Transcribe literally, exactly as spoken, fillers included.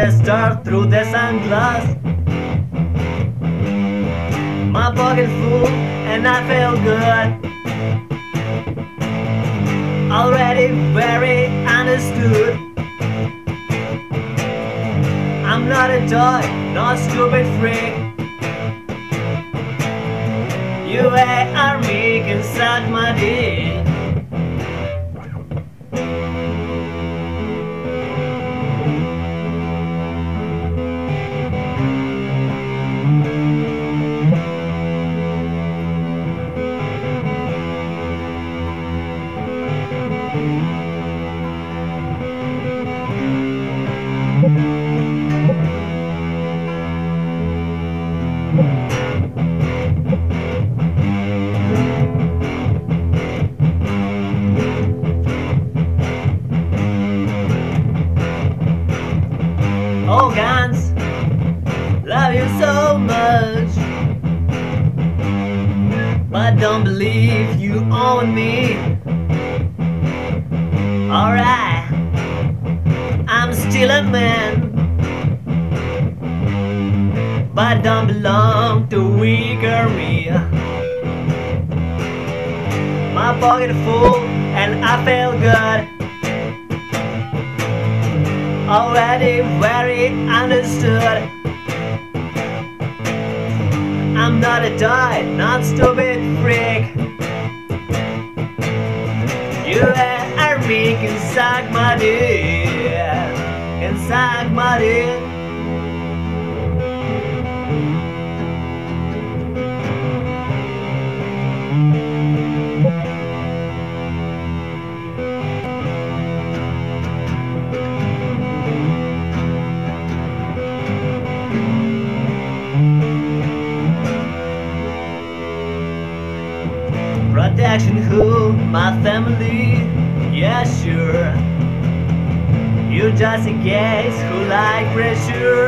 the stars through the sunglass. My pocket full and I feel good. Already very understood. I'm not a toy, not stupid freak. You are me, can suck my dick. Oh Gans, love you so much, but don't believe you own me. Alright, I'm still a man, but don't belong to weaker me. My pocket full and I feel good. Already very understood. I'm not a toy, not stupid freak. You are me, can suck my dick, can suck my dick. Protection who? My family? Yeah, sure. You just a guys who like pressure.